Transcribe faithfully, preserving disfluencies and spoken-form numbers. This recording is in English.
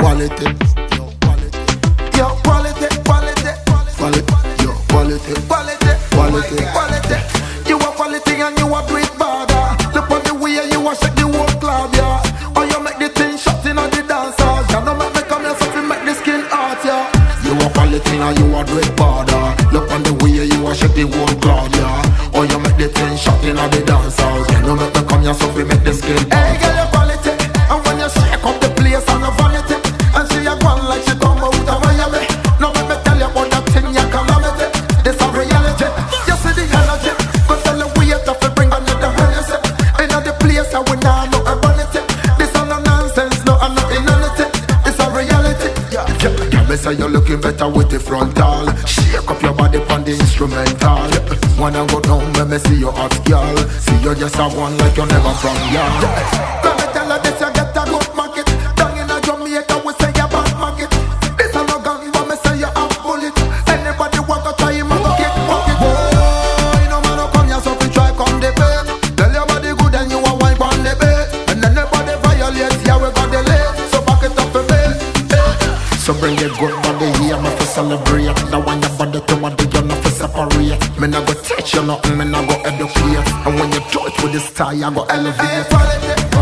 quality, your quality, your quality, quality, quality, your quality, quality, quality, quality. You are quality and you are great bada. Look on the way you are shake the whole club, yeah. Or you make the thing shot in on the dancers. You know make me come here so you make the skin hot, yeah. You are quality and you are great bada. Look on the way you are shake the whole club, yeah. Or you make the thing shot in on the dancers. You know make me come here so you make the skin hot. Hey, girl, your quality. And when you shake up the place and the vanity, and she a gone like she come out of Miami. Now let me tell you about that thing you calamity. This a reality. You see the energy. Cause tell the way to fi bring another Hennessy. In the place I we nah no urbanity. This a no nonsense, no and no inanity. It's a reality. Yeah, yeah, yeah. Me say you're looking better with the frontal. Shake up your body on the instrumental. Yeah. Wanna go down when me see you hot girl. See you just a one like you never from yeah. Yeah. Let me tell her this you get a good market. Down in a Jamaica we say you bad market. This a no gun but me say you have bullet. Anybody want to try him a go kick bucket. Boy, no man no come here so fi try come the bed. Tell your body good and you a wipe on the bed. And anybody violate yeah we got the late. So back it up for me. So bring it good body here, me fi celebrate. Now when your body to body, you not fi separate. Me nah go teach you nothing, me nah go educate. And when you do it with the style, I go elevate.